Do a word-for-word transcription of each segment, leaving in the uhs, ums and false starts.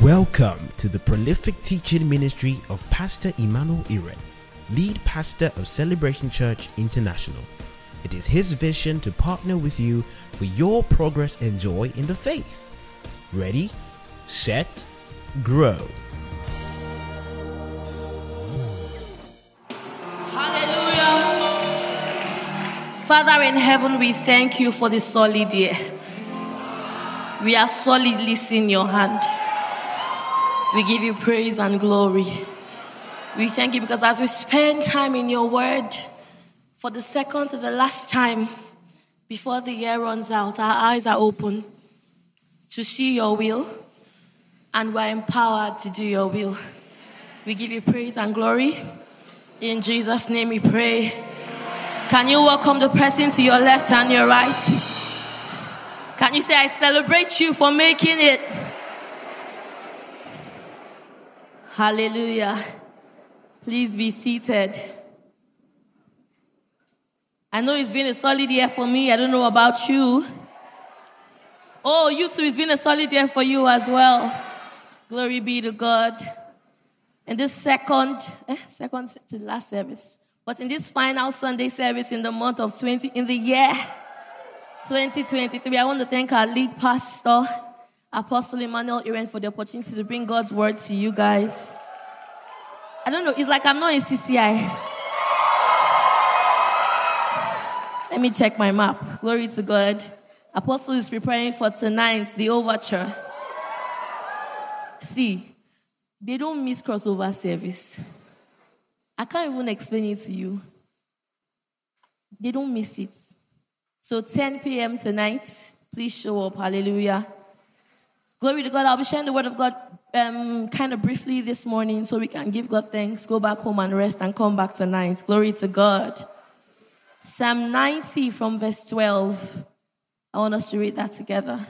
Welcome to the prolific teaching ministry of Pastor Emmanuel Iren, lead pastor of Celebration Church International. It is his vision to partner with you for your progress and joy in the faith. Ready, set, grow. Hallelujah. Father in heaven, we thank you for this solid year. We are solidly in your hand. We give you praise and glory. We thank you because as we spend time in your word, for the second to the last time before the year runs out, our eyes are open to see your will, and we're empowered to do your will. We give you praise and glory. In Jesus' name we pray. Can you welcome the person to your left and your right? Can you say, I celebrate you for making it? Hallelujah. Please be seated. I know it's been a solid year for me. I don't know about you. Oh, you too, it's been a solid year for you as well. Glory be to God. In this second, eh, second to last service, but in this final Sunday service in the month of twenty, in the year twenty twenty-three, I want to thank our lead pastor, Apostle Emmanuel Iren, for the opportunity to bring God's word to you guys. I don't know, it's like I'm not in C C I. Let me check my map. Glory to God. Apostle is preparing for tonight, the overture. See, they don't miss crossover service. I can't even explain it to you. They don't miss it. So ten p.m. tonight, please show up. Hallelujah. Glory to God. I'll be sharing the word of God um, kind of briefly this morning so we can give God thanks, go back home and rest and come back tonight. Glory to God. Psalm ninety from verse twelve. I want us to read that together.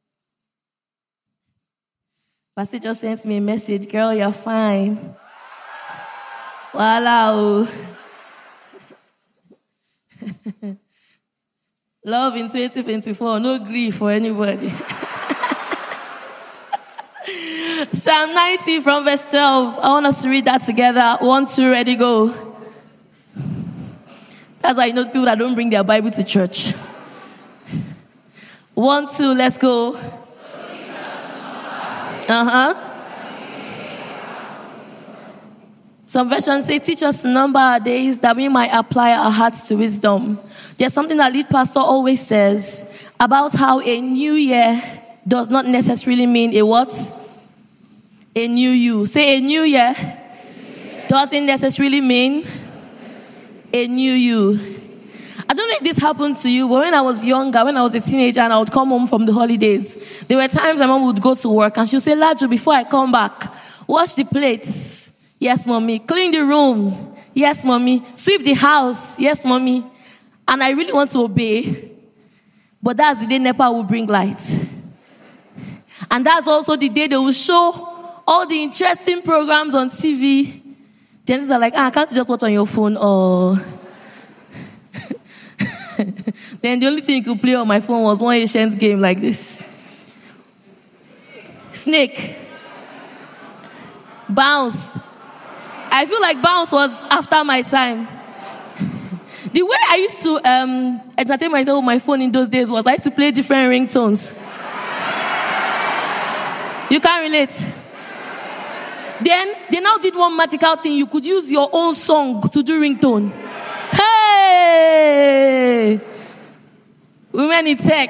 Pastor just sent me a message. Girl, you're fine. Wow. Love in twenty twenty-four. No grief for anybody. Psalm ninety from verse twelve. I want us to read that together. One, two, ready, go. That's why you know people that don't bring their Bible to church. One, two, let's go. Uh-huh. Some versions say, teach us to number our days that we might apply our hearts to wisdom. There's something that lead pastor always says about how a new year does not necessarily mean a what? A new you. Say a new year, a new year. Doesn't necessarily mean a new you. I don't know if this happened to you, but when I was younger, when I was a teenager and I would come home from the holidays, there were times my mom would go to work and she would say, Laju, before I come back, wash the plates. Yes, mommy. Clean the room. Yes, mommy. Sweep the house. Yes, mommy. And I really want to obey, but that's the day NEPA will bring light. And that's also the day they will show all the interesting programs on T V. Gents are like, ah, can't you just watch on your phone? Or then the only thing you could play on my phone was one ancient game like this. Snake. Bounce. I feel like Bounce was after my time. The way I used to um, entertain myself with my phone in those days was I used to play different ringtones. You can't relate. Then they now did one magical thing. You could use your own song to do ringtone. Hey! Women in tech.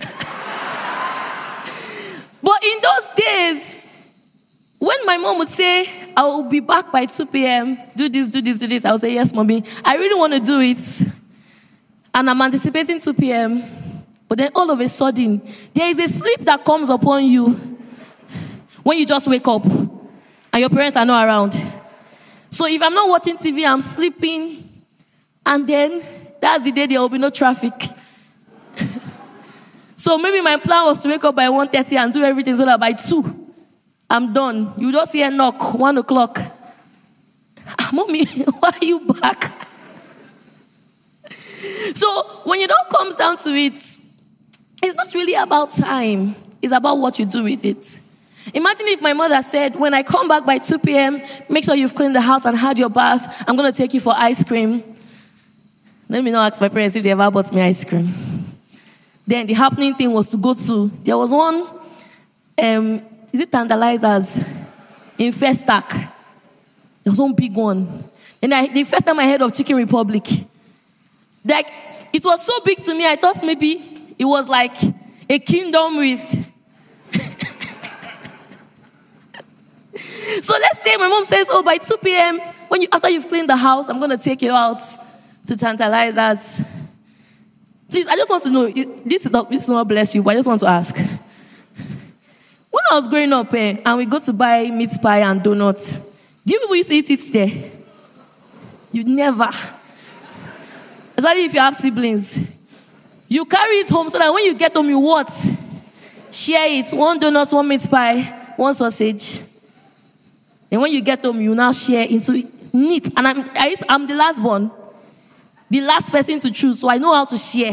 But in those days, when my mom would say, I will be back by two p.m., do this, do this, do this, I would say, yes, mommy. I really want to do it. And I'm anticipating two p.m. But then all of a sudden, there is a sleep that comes upon you when you just wake up and your parents are not around. So if I'm not watching T V, I'm sleeping. And then that's the day there will be no traffic. So maybe my plan was to wake up by one thirty and do everything so that by two, I'm done. You just hear a knock, one o'clock. Mommy, why are you back? So when it all comes down to it, it's not really about time. It's about what you do with it. Imagine if my mother said, when I come back by two p.m., make sure you've cleaned the house and had your bath. I'm going to take you for ice cream. Let me not ask my parents if they ever bought me ice cream. Then the happening thing was to go to, there was one, um, is it Tantalizers in First Stack? There was one big one. And I, the first time I heard of Chicken Republic, like, it was so big to me, I thought maybe it was like a kingdom with... So let's say my mom says, oh, by two p.m., when you, after you've cleaned the house, I'm going to take you out to Tantalizers. Please, I just want to know, this is not, this is not bless you, but I just want to ask. When I was growing up, eh, and we go to buy meat pie and donuts, do you people used to eat it there? You never. Especially if you have siblings. You carry it home so that when you get home, you what? Share it. One donut, one meat pie, one sausage. And when you get home, you now share into it neat. And I'm, I, I'm the last one. The last person to choose, so I know how to share.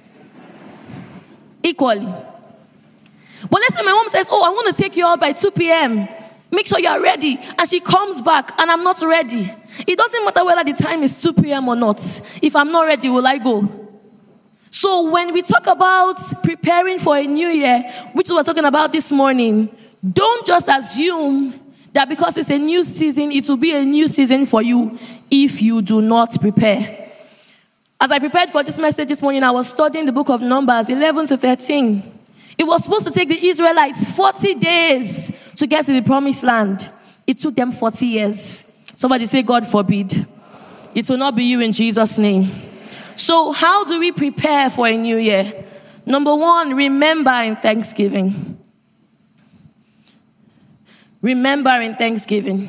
Equally. But let's say my mom says, oh, I want to take you out by two p.m. Make sure you are ready. And she comes back and I'm not ready. It doesn't matter whether the time is two p.m. or not. If I'm not ready, will I go? So when we talk about preparing for a new year, which we were talking about this morning, don't just assume that because it's a new season, it will be a new season for you if you do not prepare. As I prepared for this message this morning, I was studying the book of Numbers, eleven to thirteen. It was supposed to take the Israelites forty days to get to the promised land. It took them forty years. Somebody say, God forbid. It will not be you in Jesus' name. So how do we prepare for a new year? Number one, remember in Thanksgiving. Remember in Thanksgiving.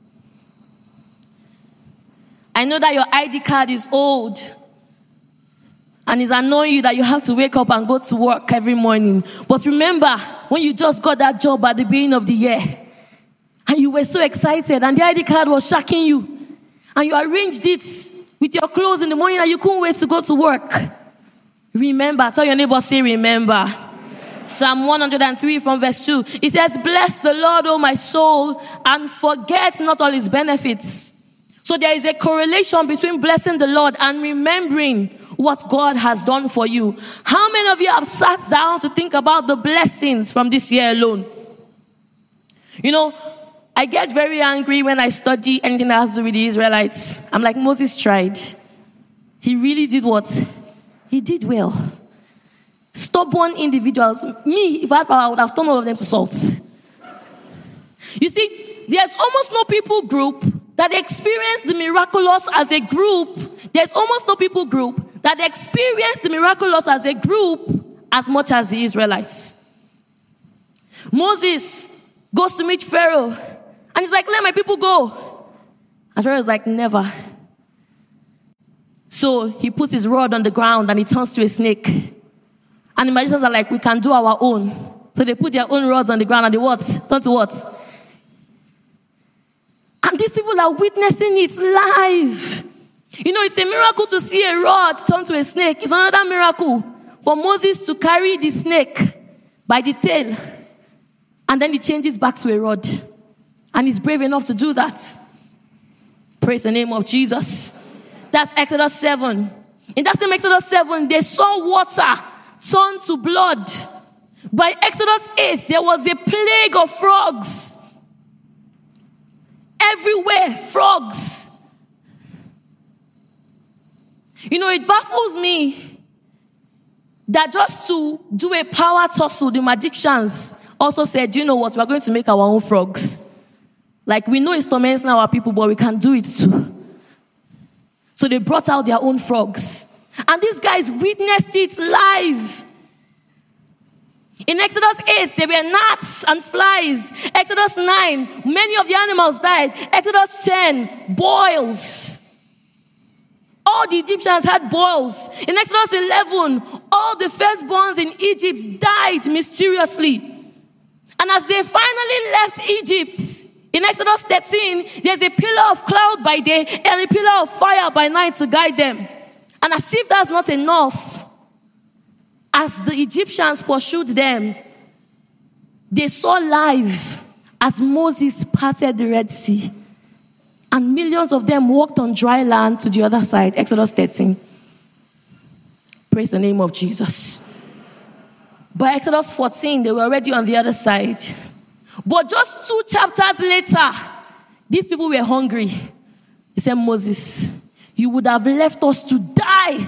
I know that your I D card is old and it's annoying you that you have to wake up and go to work every morning. But remember when you just got that job at the beginning of the year and you were so excited and the I D card was shocking you and you arranged it with your clothes in the morning and you couldn't wait to go to work. Remember. Tell your neighbor, say remember. Psalm one hundred three from verse two. It says, bless the Lord, O my soul, and forget not all his benefits. So there is a correlation between blessing the Lord and remembering what God has done for you. How many of you have sat down to think about the blessings from this year alone? You know, I get very angry when I study anything that has to do with the Israelites. I'm like, Moses tried. He really did what? He did well. Stubborn individuals. Me, if I had power, I would have turned all of them to salt. You see, there's almost no people group that experience the miraculous as a group. There's almost no people group that experience the miraculous as a group as much as the Israelites. Moses goes to meet Pharaoh and he's like, let my people go. And Pharaoh's like, never. So he puts his rod on the ground and he turns to a snake. And the magicians are like, we can do our own. So they put their own rods on the ground and they what? Turn to what? And these people are witnessing it live. You know, it's a miracle to see a rod turn to a snake. It's another miracle for Moses to carry the snake by the tail. And then he changes back to a rod. And he's brave enough to do that. Praise the name of Jesus. That's Exodus seven. In that same Exodus seven, they saw water turn to blood. By Exodus eight, there was a plague of frogs. Everywhere, frogs. You know, it baffles me that just to do a power tussle, the magicians also said, you know what, we're going to make our own frogs. Like, we know it's tormenting our people, but we can do it too. So they brought out their own frogs. And these guys witnessed it live. In Exodus eight, there were gnats and flies. Exodus nine, many of the animals died. Exodus ten, boils. All the Egyptians had boils. In Exodus eleven, all the firstborns in Egypt died mysteriously. And as they finally left Egypt, in Exodus thirteen, there's a pillar of cloud by day and a pillar of fire by night to guide them. And as if that's not enough, as the Egyptians pursued them, They saw live as Moses parted the Red Sea. And millions of them walked on dry land to the other side. Exodus thirteen. Praise the name of Jesus. By Exodus fourteen, they were already on the other side. But just two chapters later, these people were hungry. He said, Moses, you would have left us to die.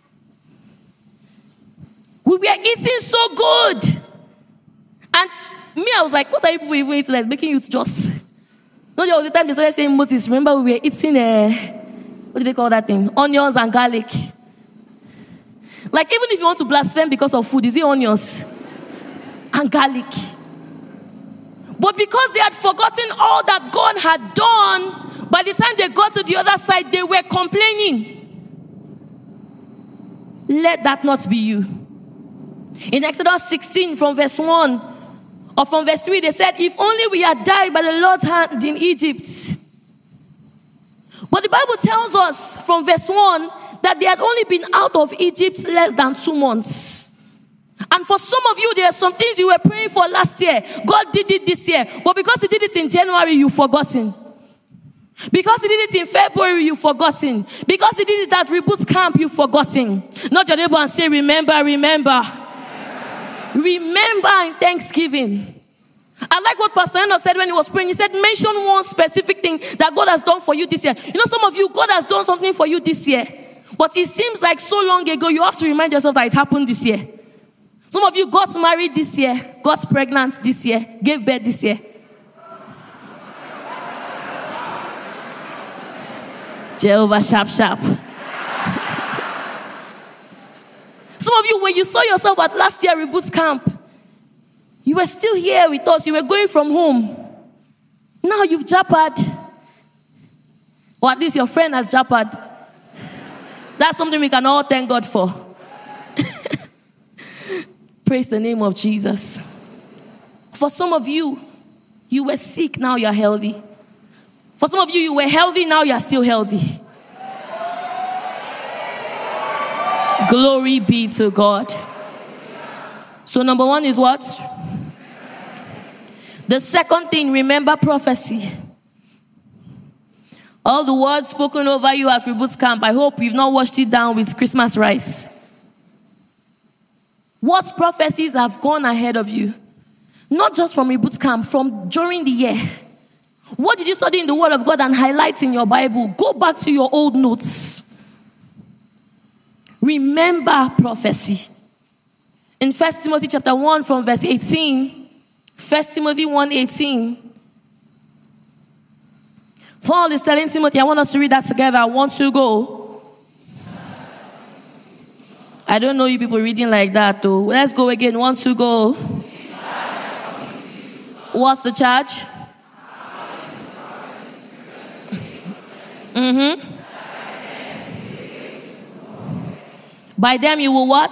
We were eating so good. And me, I was like, what are you people even eating? Like, making you just... No, there was the time they started saying, Moses, remember we were eating, uh, what do they call that thing? Onions and garlic. Like, even if you want to blaspheme because of food, is it onions and garlic? But because they had forgotten all that God had done, by the time they got to the other side, they were complaining. Let that not be you. In Exodus sixteen, from verse one, or from verse three, they said, if only we had died by the Lord's hand in Egypt. But the Bible tells us from verse one that they had only been out of Egypt less than two months. And for some of you, there are some things you were praying for last year. God did it this year. But because he did it in January, you've forgotten. Because he did it in February, you've forgotten. Because he did it at Reboot Camp, you've forgotten. Not your neighbor and say, remember, remember. Remember in Thanksgiving. I like what Pastor Enoch said when he was praying. He said, mention one specific thing that God has done for you this year. You know, some of you, God has done something for you this year. But it seems like so long ago, you have to remind yourself that it happened this year. Some of you got married this year, got pregnant this year, gave birth this year. Jehovah sharp, sharp. Some of you, when you saw yourself at last year Reboot Camp, you were still here with us. You were going from home. Now you've japped. Or at least your friend has japped. That's something we can all thank God for. Praise the name of Jesus. For some of you, you were sick, now you're healthy. For some of you, you were healthy, now you're still healthy. Glory be to God. So number one is what? The second thing, remember prophecy. All the words spoken over you as Reboot Camp, I hope you've not washed it down with Christmas rice. What prophecies have gone ahead of you? Not just from Reboot Camp, from during the year. What did you study in the Word of God and highlight in your Bible? Go back to your old notes. Remember prophecy. In First Timothy chapter one from verse eighteen, First Timothy one eighteen, Paul is telling Timothy, I want us to read that together. I want to go. I don't know you people reading like that though. Let's go again. Want to go. What's the charge? Mm-hmm. By them you will what?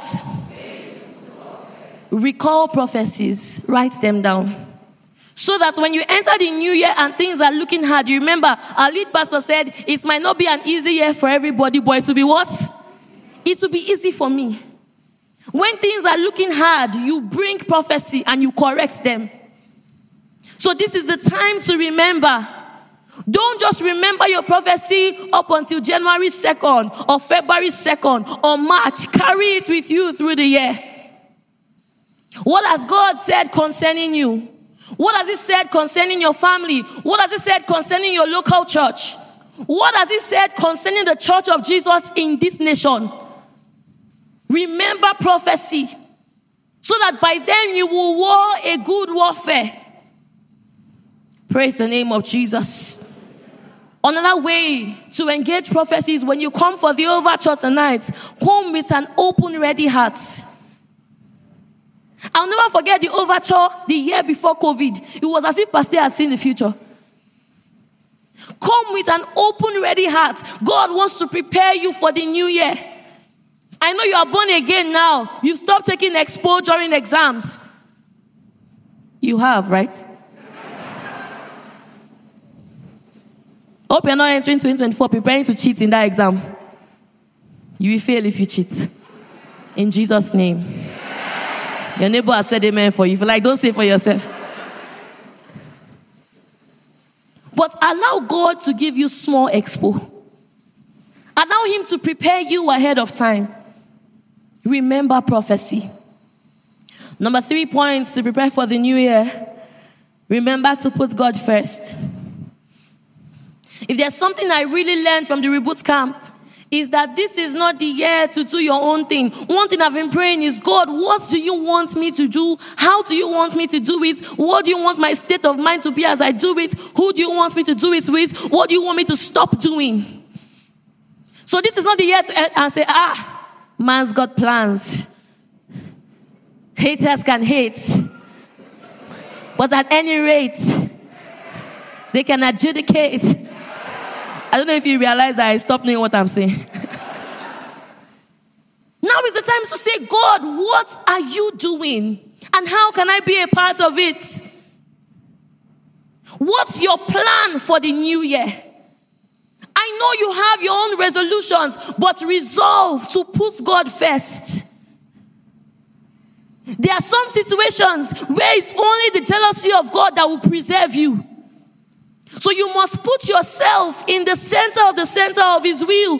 Recall prophecies. Write them down. So that when you enter the new year and things are looking hard, you remember our lead pastor said, it might not be an easy year for everybody, but it will be what? It will be easy for me. When things are looking hard, you bring prophecy and you correct them. So this is the time to remember. Don't just remember your prophecy up until January second or February second or March. Carry it with you through the year. What has God said concerning you? What has He said concerning your family? What has He said concerning your local church? What has He said concerning the church of Jesus in this nation? Remember prophecy, so that by then you will war a good warfare. Praise the name of Jesus. Another way to engage prophecy is when you come for the overture tonight, come with an open, ready heart. I'll never forget the overture the year before COVID. It was as if Pastor had seen the future. Come with an open, ready heart. God wants to prepare you for the new year. I know you are born again now. You've stopped taking expo during exams. You have, right? Hope you're not entering twenty twenty-four preparing to cheat in that exam. You will fail if you cheat. In Jesus' name. Your neighbor has said amen for you. If you like, don't say for yourself. But allow God to give you small expo. Allow him to prepare you ahead of time. Remember prophecy. Number three points to prepare for the new year. Remember to put God first. If there's something I really learned from the Reboot Camp, is that this is not the year to do your own thing. One thing I've been praying is, God, what do you want me to do? How do you want me to do it? What do you want my state of mind to be as I do it? Who do you want me to do it with? What do you want me to stop doing? So this is not the year to end and say, ah, man's got plans. Haters can hate. But at any rate, they can adjudicate. I don't know if you realize that I stopped knowing what I'm saying. Now is the time to say, God, what are you doing? And how can I be a part of it? What's your plan for the new year? I know you have your own resolutions, but resolve to put God first. There are some situations where it's only the jealousy of God that will preserve you. So you must put yourself in the center of the center of his will.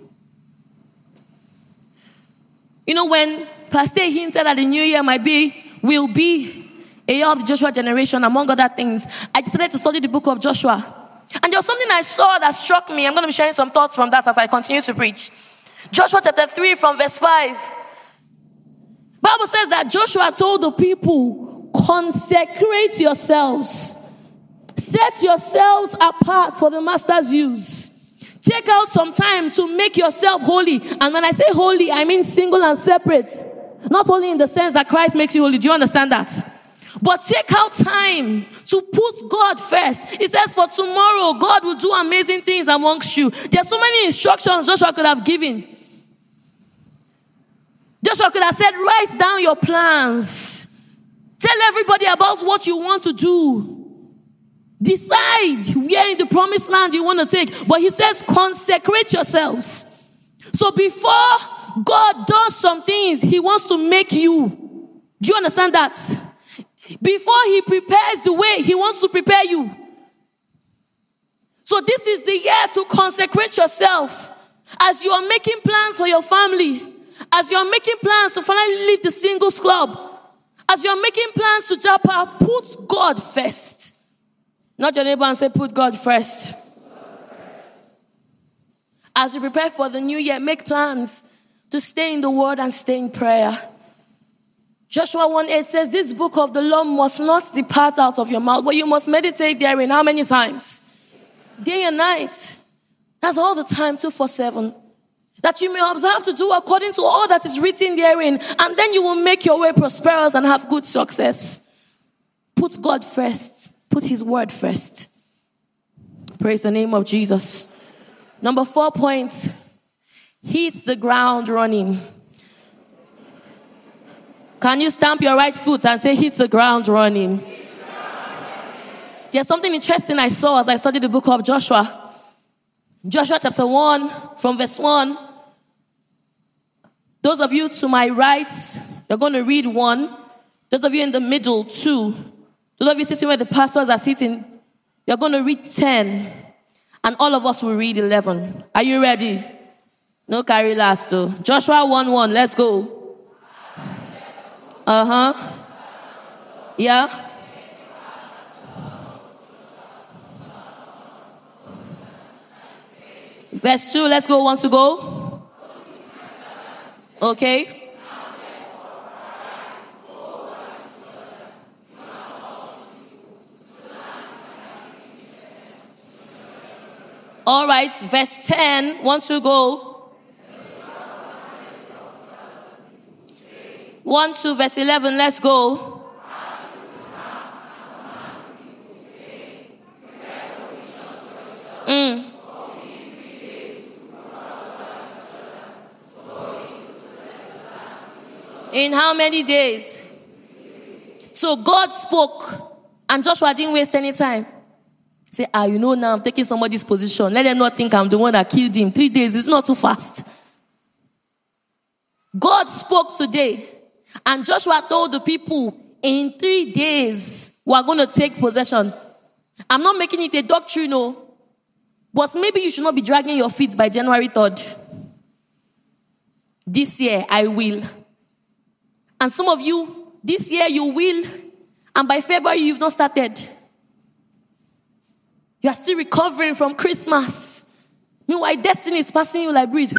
You know, when Pastor hinted that the new year might be, will be a year of the Joshua generation, among other things, I decided to study the book of Joshua. And there was something I saw that struck me. I'm going to be sharing some thoughts from that as I continue to preach. Joshua chapter three from verse five. Bible says that Joshua told the people, consecrate yourselves. Set yourselves apart for the master's use. Take out some time to make yourself holy. And when I say holy, I mean single and separate. Not only in the sense that Christ makes you holy. Do you understand that? But take out time to put God first. It says for tomorrow, God will do amazing things amongst you. There's so many instructions Joshua could have given. Joshua could have said, write down your plans. Tell everybody about what you want to do. Decide where in the promised land you want to take. But he says, consecrate yourselves. So before God does some things, he wants to make you. Do you understand that? Before he prepares the way, he wants to prepare you. So this is the year to consecrate yourself. As you are making plans for your family, as you are making plans to finally leave the singles club, as you are making plans to jump out, put God first. Not your neighbor and say, put God first. As you prepare for the new year, make plans to stay in the word and stay in prayer. Joshua one eight says, this book of the law must not depart out of your mouth, but you must meditate therein. How many times? Day and night. That's all the time, two four seven. That you may observe to do according to all that is written therein, and then you will make your way prosperous and have good success. Put God first. Put his word first. Praise the name of Jesus. Number four point. Hit the ground running. Can you stamp your right foot and say, hit the ground running? There's something interesting I saw as I studied the book of Joshua. Joshua chapter one from verse one. Those of you to my right, you're going to read one. Those of you in the middle, two. Those of you sitting where the pastors are sitting, you're going to read ten. And all of us will read eleven. Are you ready? No carry last though. Joshua one one, let's go. Uh-huh. Yeah. Verse two, let's go. Want to go? Okay. All right, verse ten, want to go? One, two, verse eleven, let's go. Mm. In how many days? So God spoke, and Joshua didn't waste any time. Say, ah, you know now I'm taking somebody's position. Let them not think I'm the one that killed him. Three days is not too fast. God spoke today, and Joshua told the people, in three days, we are going to take possession. I'm not making it a doctrine, no. But maybe you should not be dragging your feet by January third. This year, I will. And some of you, this year you will. And by February, you've not started. You are still recovering from Christmas. Meanwhile, destiny is passing you like breeze.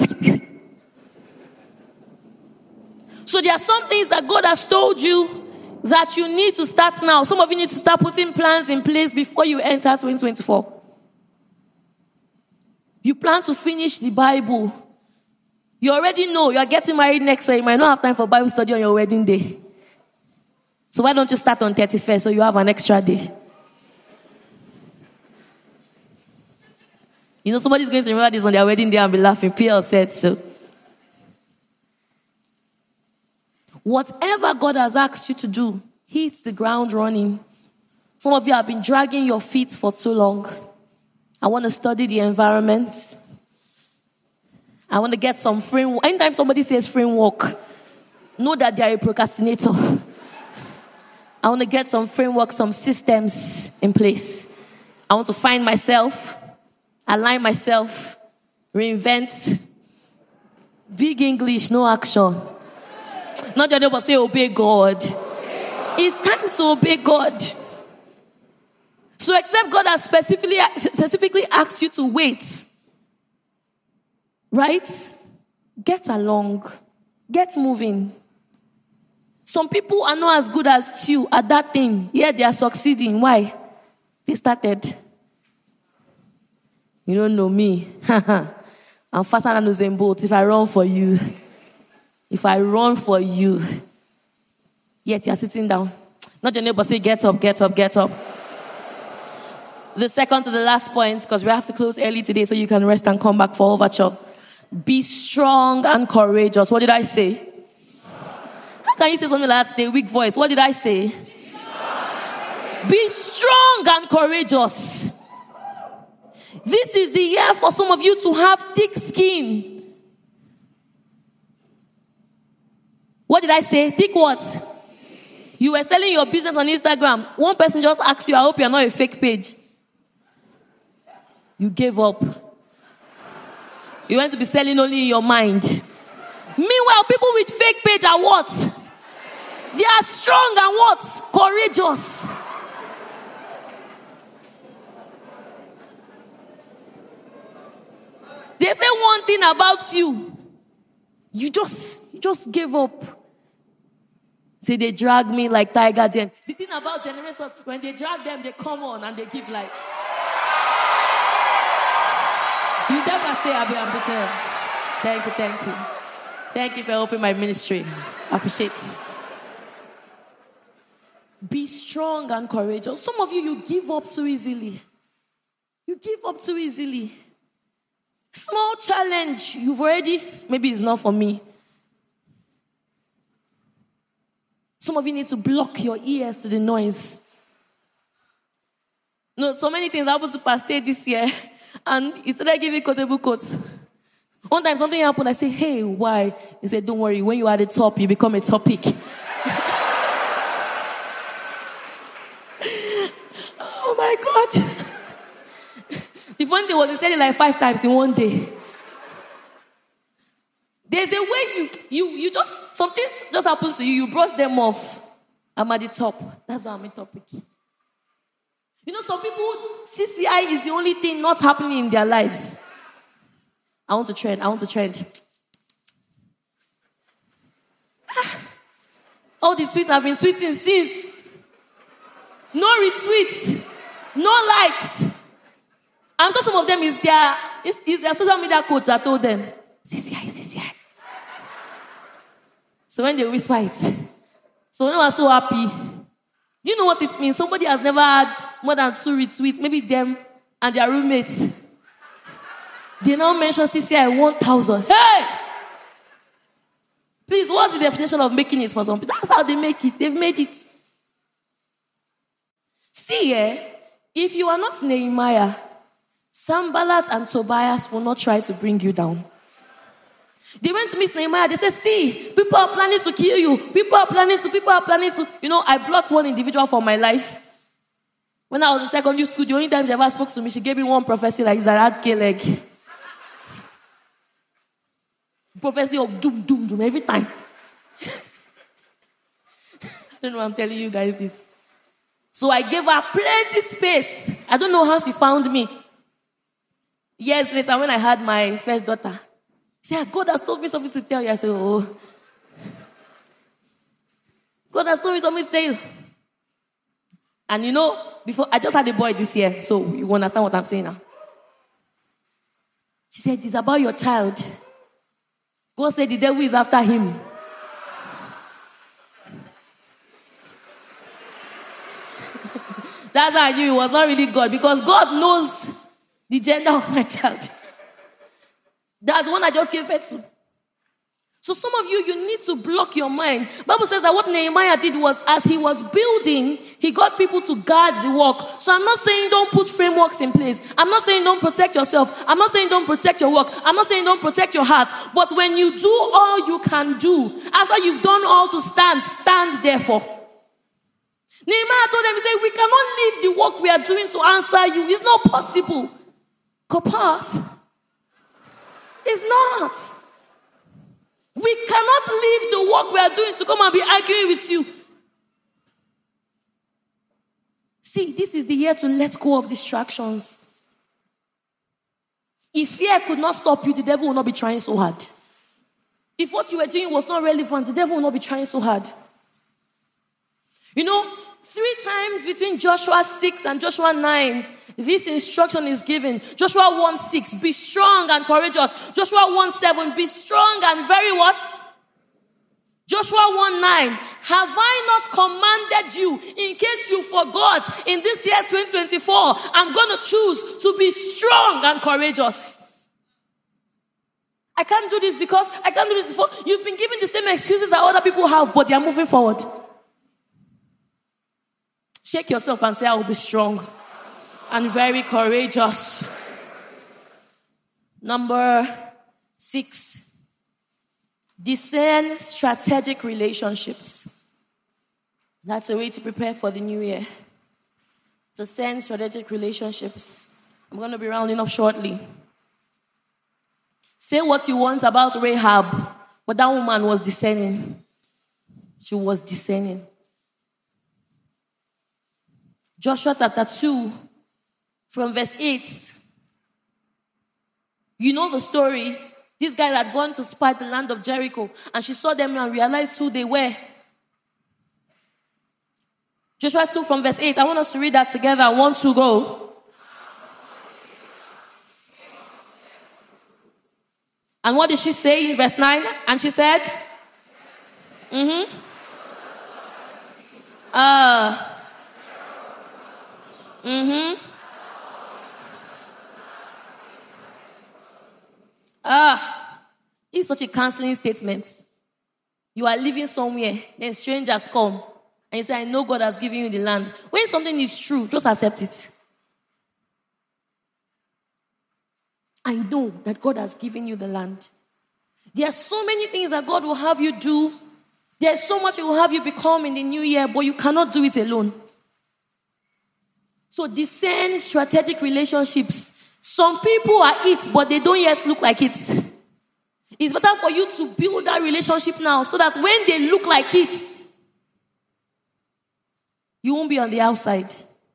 So there are some things that God has told you that you need to start now. Some of you need to start putting plans in place before you enter twenty twenty-four. You plan to finish the Bible. You already know you are getting married next year. You might not have time for Bible study on your wedding day. So why don't you start on thirty-first so you have an extra day? You know, somebody's going to remember this on their wedding day and be laughing. P L said so. Whatever God has asked you to do, hit the ground running. Some of you have been dragging your feet for too long. I want to study the environment. I want to get some framework. Anytime somebody says framework, know that they are a procrastinator. I want to get some framework, some systems in place. I want to find myself, align myself, reinvent. Big English, no action. Not just about say obey God. Obey God. It's time to obey God. So except God has specifically, specifically asked you to wait, right? Get along. Get moving. Some people are not as good as you at that thing. Yeah, they are succeeding. Why? They started. You don't know me. I'm faster than Usain Bolt. If I run for you, if I run for you, yet you're sitting down. Not your neighbor say, get up, get up, get up. The second to the last point, because we have to close early today so you can rest and come back for overture. Be strong and courageous. What did I say? How can you say something like that today? Weak voice. What did I say? Be strong and courageous. This is the year for some of you to have thick skin. What did I say? Thick what? You were selling your business on Instagram. One person just asked you, I hope you're not a fake page. You gave up. You went to be selling only in your mind. Meanwhile, people with fake page are what? They are strong and what? Courageous. They say one thing about you. You just, you just gave up. Say they drag me like Tiger Gen. The thing about generators, when they drag them, they come on and they give lights. You never say, I'll be ambitious. Thank you, thank you. Thank you for helping my ministry. I appreciate it. Be strong and courageous. Some of you, you give up too easily. You give up too easily. Small challenge, you've already, maybe it's not for me. Some of you need to block your ears to the noise. No, so many things happened to Pastor this year. And he said, I give you quotable quotes. One time something happened, I said, hey, why? He said, don't worry, when you are at the top, you become a topic. Oh my God. The funny thing was, he said it like five times in one day. There's a way you, you, you just, something just happens to you, you brush them off. I'm at the top. That's why I'm a topic. You know, some people, C C I is the only thing not happening in their lives. I want to trend. I want to trend. Ah. All the tweets have been tweeting since. No retweets. No likes. I'm sure some of them is their, is, is their social media coach that told them, C C I, C C I. So when they whisper it, so when they were so happy, do you know what it means? Somebody has never had more than two retweets, maybe them and their roommates. They now mention C C I one thousand. Hey! Please, what's the definition of making it for some people? That's how they make it. They've made it. See, eh? If you are not Nehemiah, Sanballat and Tobias will not try to bring you down. They went to meet Nehemiah. They said, see, people are planning to kill you. People are planning to, people are planning to. You know, I blocked one individual for my life. When I was in secondary school, the only time she ever spoke to me, she gave me one prophecy like it's an hard leg. Prophecy of doom, doom, doom, every time. I don't know why I'm telling you guys this. So I gave her plenty space. I don't know how she found me. Years later, when I had my first daughter, she said, God has told me something to tell you. I said, oh. God has told me something to tell you. And you know, before I just had a boy this year, so you understand what I'm saying now. She said, it's about your child. God said the devil is after him. That's how I knew it was not really God, because God knows the gender of my child. That's the one I just gave birth to. So some of you, you need to block your mind. Bible says that what Nehemiah did was, as he was building, he got people to guard the work. So I'm not saying don't put frameworks in place. I'm not saying don't protect yourself. I'm not saying don't protect your work. I'm not saying don't protect your heart. But when you do all you can do, after you've done all to stand, stand therefore. Nehemiah told them, he said, we cannot leave the work we are doing to answer you. It's not possible. Copas. It's not. We cannot leave the work we are doing to come and be arguing with you. See, this is the year to let go of distractions. If fear could not stop you, the devil will not be trying so hard. If what you were doing was not relevant, the devil will not be trying so hard. You know, three times between Joshua six and Joshua nine, this instruction is given. Joshua one six, be strong and courageous. Joshua one seven, be strong and very what? Joshua one nine, have I not commanded you, in case you forgot, in this year twenty twenty-four, I'm going to choose to be strong and courageous. I can't do this because I can't do this before. You've been given the same excuses that other people have, but they are moving forward. Shake yourself and say, I will be strong and very courageous. Number six, discern strategic relationships. That's a way to prepare for the new year. Discern strategic relationships. I'm going to be rounding up shortly. Say what you want about Rahab, but that woman was discerning. She was discerning. Joshua chapter two, from verse eight. You know the story. These guys had gone to spy the land of Jericho, and she saw them and realized who they were. Joshua two from verse eight. I want us to read that together. One, two, go. And what did she say in verse nine? And she said, mm-hmm. Uh, mm-hmm. Ah, this is such a counseling statement. You are living somewhere, then strangers come, and you say, I know God has given you the land. When something is true, just accept it. I know that God has given you the land. There are so many things that God will have you do. There's so much He will have you become in the new year, but you cannot do it alone. So discern strategic relationships. Some people are it, but they don't yet look like it. It's better for you to build that relationship now so that when they look like it, you won't be on the outside.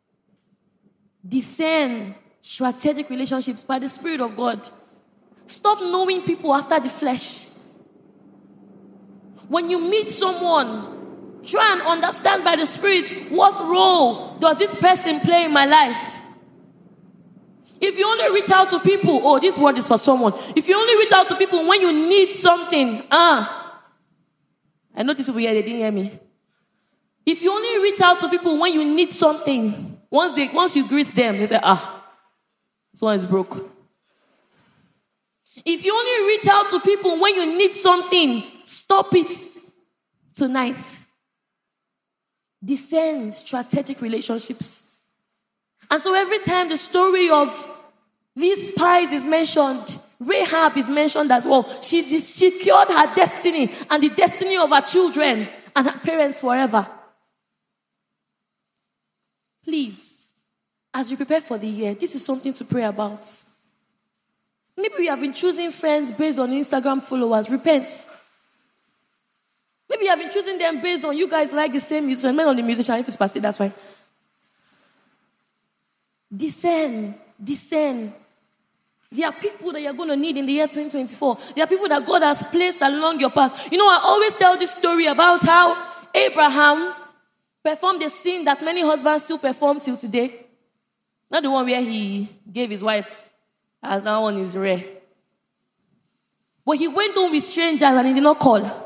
Discern strategic relationships by the Spirit of God. Stop knowing people after the flesh. When you meet someone, try and understand by the Spirit, what role does this person play in my life? If you only reach out to people, oh, this word is for someone. If you only reach out to people when you need something, ah, I know these people here, they didn't hear me. If you only reach out to people when you need something, once they, once you greet them, they say, ah, this one is broke. If you only reach out to people when you need something, stop it tonight. Discern strategic relationships. And so every time the story of these spies is mentioned, Rahab is mentioned as well. She secured her destiny and the destiny of her children and her parents forever. Please, as you prepare for the year, this is something to pray about. Maybe you have been choosing friends based on Instagram followers. Repent. Maybe you have been choosing them based on you guys like the same musician. Men on the musician, if it's Pastor, that's fine. Discern. Discern. There are people that you're going to need in the year twenty twenty-four. There are people that God has placed along your path. You know, I always tell this story about how Abraham performed a sin that many husbands still perform till today. Not the one where he gave his wife, as that one is rare. But he went home with strangers and he did not call.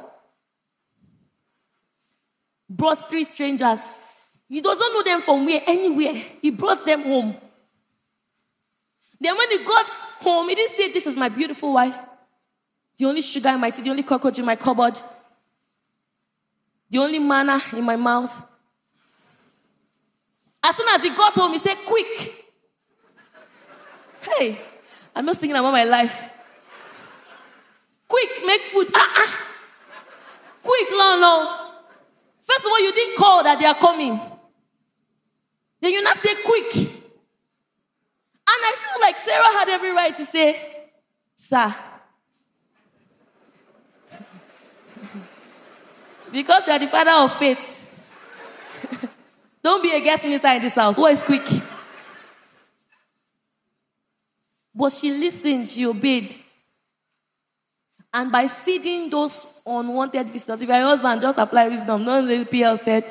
Brought three strangers. He doesn't know them from where, anywhere. He brought them home. Then when he got home, he didn't say, this is my beautiful wife. The only sugar in my tea, the only cockroach in my cupboard. The only manna in my mouth. As soon as he got home, he said, quick. Hey, I'm not thinking about my life. Quick, make food. Ah, ah. Quick, no, no. First of all, you didn't call that they are coming. Then you now say, quick. And I feel like Sarah had every right to say, sir. Because you are the father of faith. Don't be a guest minister in this house. What is quick? But she listened, she obeyed. And by feeding those unwanted visitors, if you're a husband, just apply wisdom. No little P L said.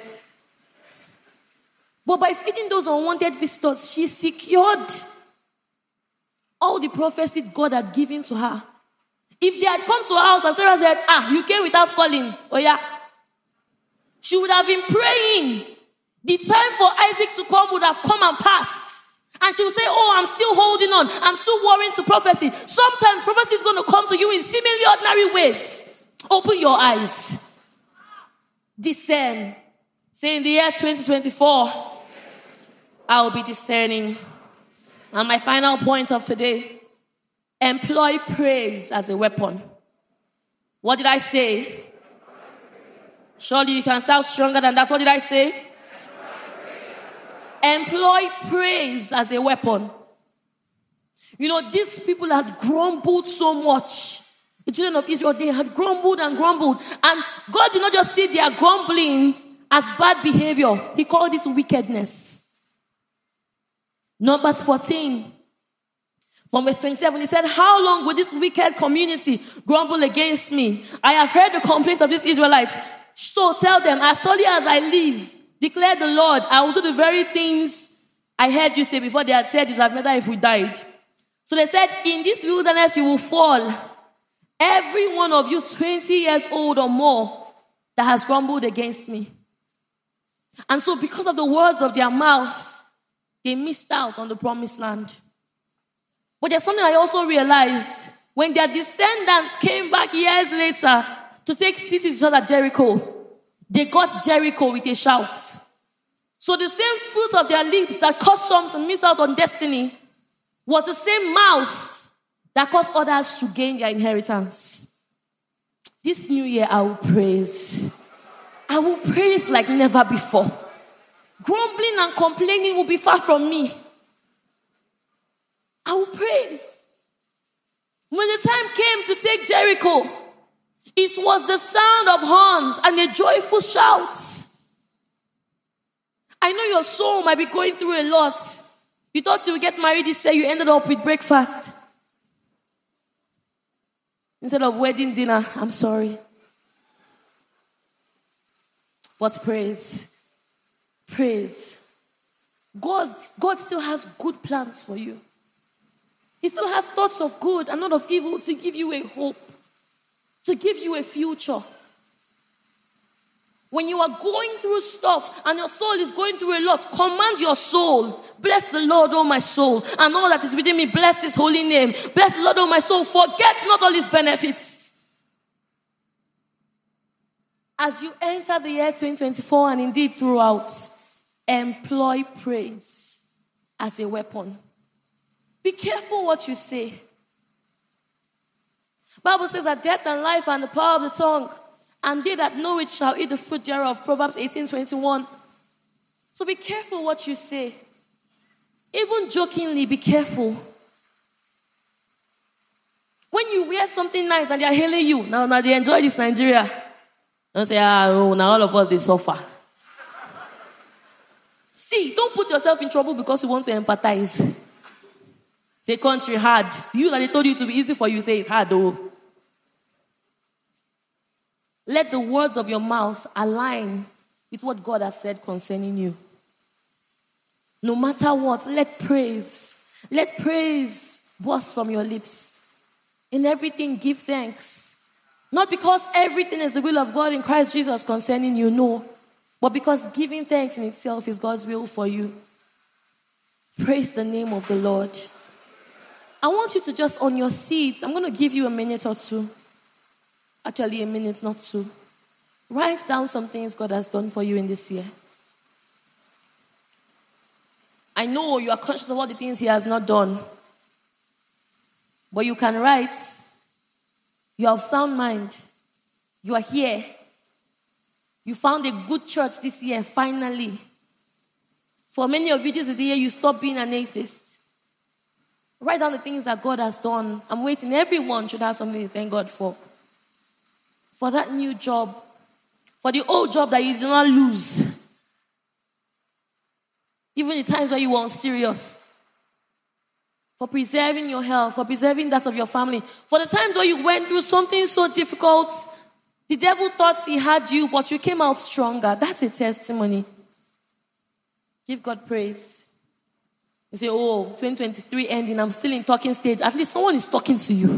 But by feeding those unwanted visitors, she secured all the prophecy God had given to her. If they had come to her house and Sarah said, ah, you came without calling. Oh yeah. She would have been praying. The time for Isaac to come would have come and passed. And she would say, oh, I'm still holding on. I'm still worrying to prophecy. Sometimes prophecy is going to come to you in seemingly ordinary ways. Open your eyes. Discern. Say in the year twenty twenty-four, I will be discerning. And my final point of today, employ praise as a weapon. What did I say? Surely you can sound stronger than that. What did I say? Employ praise as a weapon. You know, these people had grumbled so much. The children of Israel, they had grumbled and grumbled. And God did not just see their grumbling as bad behavior. He called it wickedness. Numbers fourteen. From verse twenty-seven, he said, how long will this wicked community grumble against me? I have heard the complaints of these Israelites. So tell them, as surely as I live, declare the Lord, I will do the very things I heard you say before they had said, it would matter if we died. So they said, in this wilderness you will fall. Every one of you twenty years old or more that has grumbled against me. And so because of the words of their mouth, they missed out on the promised land. But there's something I also realized. When their descendants came back years later to take cities such as Jericho, they got Jericho with a shout. So the same fruit of their lips that caused some to miss out on destiny was the same mouth that caused others to gain their inheritance. This new year, I will praise. I will praise like never before. Grumbling and complaining will be far from me. I will praise. When the time came to take Jericho, it was the sound of horns and a joyful shout. I know your soul might be going through a lot. You thought you would get married this year, you ended up with breakfast instead of wedding dinner. I'm sorry. But praise. Praise. God, God still has good plans for you. He still has thoughts of good and not of evil to give you a hope, to give you a future. When you are going through stuff and your soul is going through a lot, command your soul. Bless the Lord, oh my soul, and all that is within me. Bless his holy name. Bless the Lord, oh my soul. Forget not all his benefits. As you enter the year twenty twenty-four and indeed throughout, employ praise as a weapon. Be careful what you say. Bible says that death and life are in the power of the tongue, and they that know it shall eat the fruit thereof. Proverbs eighteen twenty-one. So be careful what you say. Even jokingly, be careful. When you wear something nice and they are hailing you, now, now they enjoy this Nigeria. Don't say, ah, oh, now all of us, they suffer. See, don't put yourself in trouble because you want to empathize. Say, country hard. You that they told you to be easy for you, say it's hard though. Let the words of your mouth align with what God has said concerning you. No matter what, let praise, let praise burst from your lips. In everything, give thanks. Not because everything is the will of God in Christ Jesus concerning you, no. But because giving thanks in itself is God's will for you. Praise the name of the Lord. I want you to just, on your seats, I'm going to give you a minute or two. Actually, a minute, not two. Write down some things God has done for you in this year. I know you are conscious of all the things He has not done. But you can write, you have sound mind. You are here. You found a good church this year, finally. For many of you, this is the year you stop being an atheist. Write down the things that God has done. I'm waiting. Everyone should have something to thank God for. For that new job. For the old job that you did not lose. Even the times where you were unserious. For preserving your health. For preserving that of your family. For the times where you went through something so difficult. The devil thought he had you, but you came out stronger. That's a testimony. Give God praise. You say, oh, twenty twenty-three ending, I'm still in talking stage. At least someone is talking to you.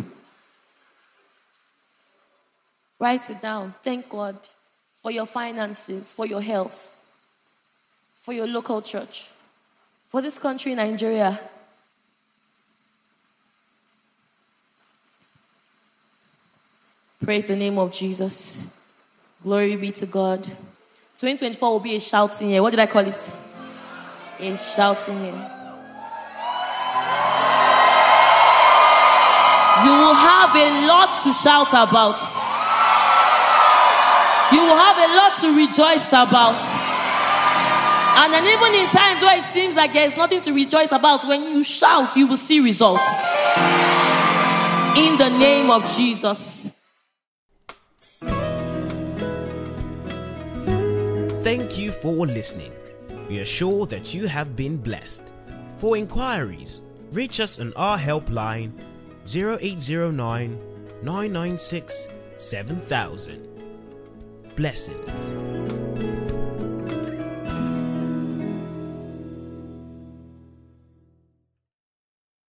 Write it down. Thank God for your finances, for your health, for your local church, for this country, Nigeria. Praise the name of Jesus. Glory be to God. twenty twenty-four will be a shouting year. What did I call it? A shouting year. You will have a lot to shout about. You will have a lot to rejoice about. And then even in times where it seems like there is nothing to rejoice about, when you shout, you will see results. In the name of Jesus. Thank you for listening. We are sure that you have been blessed. For inquiries, reach us on our helpline zero eight zero nine, nine nine six, seven thousand. Blessings.